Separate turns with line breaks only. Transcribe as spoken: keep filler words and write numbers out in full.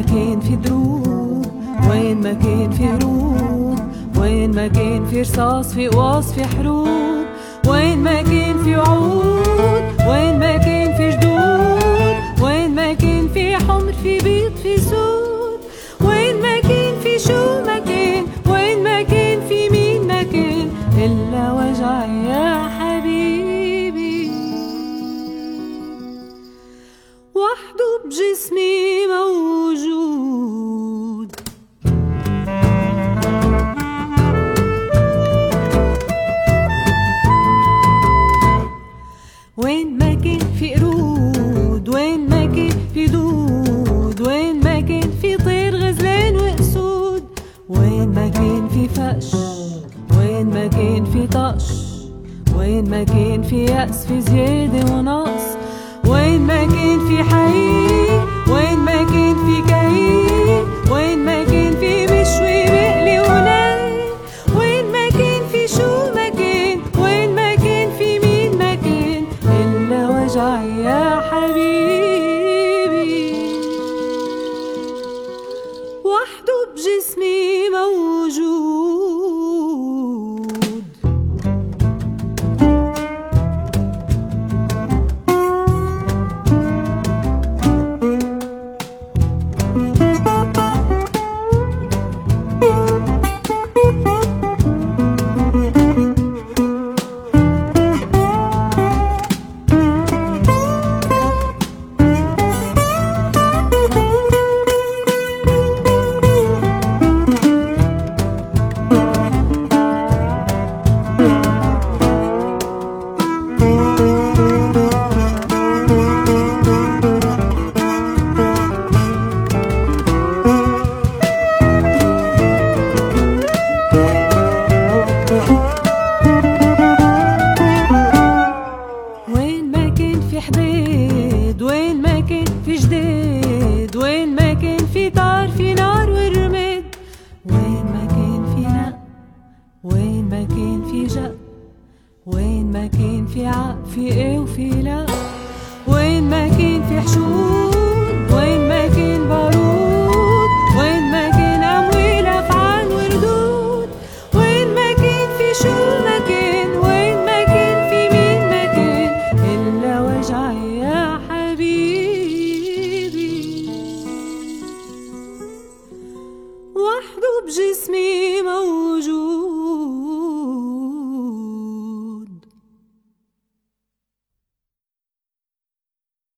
كان في دروب، وين ما كان في هروب، وين ما كان في رصاص في قواص في حروب، وين ما كان في وعود، وين ما كان في جدود، وين ما كان في حمر في بيض في سود، وين ما كان في شو ما كان، وين ما كان في مين ما كان إلا وجع يا حبيبي، وحده بجسمي موجود. وين ما كان في قرود، وين ما كان في دود، وين ما كان في طير غزلان وأسود، وين ما كان في فقش، وين ما كان في طقش، وين ما كان في يأس في زيادة ونقص، وين ما كان في حقيق، وين ما كان في كئيب، وين ما كان في مشوي بقلي وناي، وين ما كان في شو ما كان، وين ما كان في مين ما كان إلا وجع يا حبيبي، وحده بجسمي موجود. وين ما كان في حداد، وين ما كان في جداد، وين ما كان في طار في نار ورماد، وين ما كان في نق، وين ما كان في جق، وين ما كان في عق في ايه وفي لا، وين ما كان في حشود، وين ما كان بارود، وين ما كان أمويل أفعال وردود، وين ما كان في شو ما كان، وين ما كان في مين ما كان إلا وجع يا حبيبي، وحده بجسمي موجود.